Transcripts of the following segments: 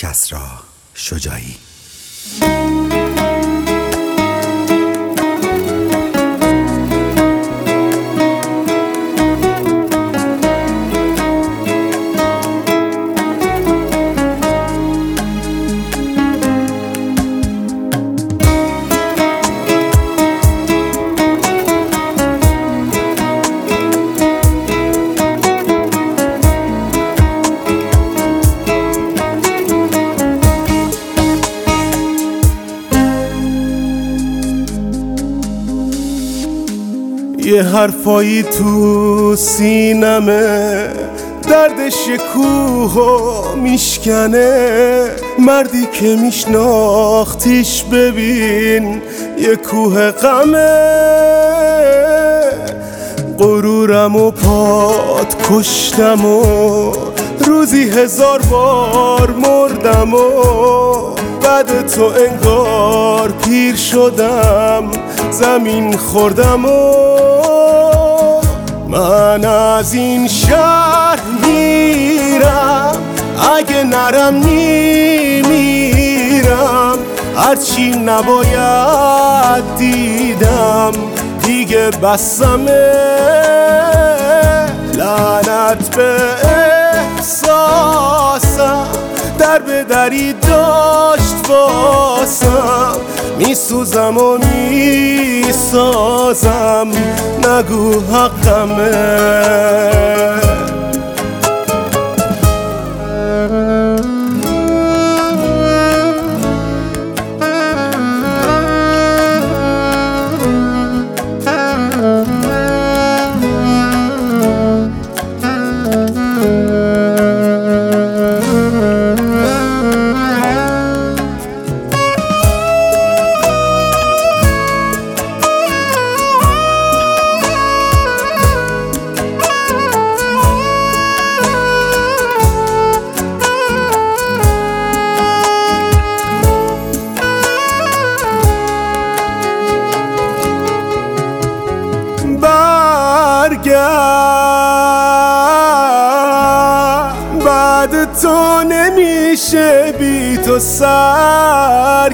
کسری شجاعی. یه حرفایی تو سینمه درد شکوهو میشکنه، مردی که میشناختیش ببین یه کوه غمه. غرورم و پات کشتم و روزی 1000 بار مردم و بعد تو انگار پیر شدم زمین خوردم و من از این شهر میرم، اگه نرم میمیرم. هرچی نباید دیدم دیگه بسمه. لعنت به احساسم در به دری داشت واسم، میسوزم و میسازم نگو حقمه. بعد تو نمیشه بی تو سر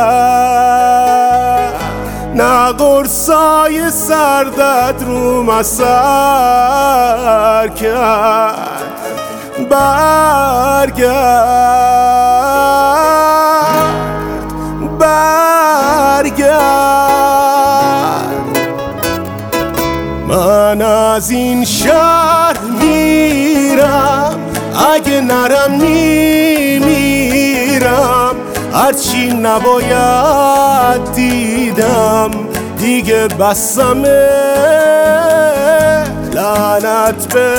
کرد، نه قرصای سردت رو مسر کرد. برگرد من از این شهر میرم، اگه نرم میمیرم. هرچی نباید دیدم دیگه بسمه. لعنت به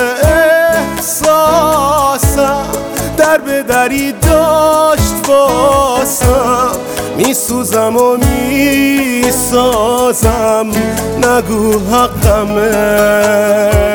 احساسم در به دری داشت واسم، میسوزم و میسازم نگو حقمه.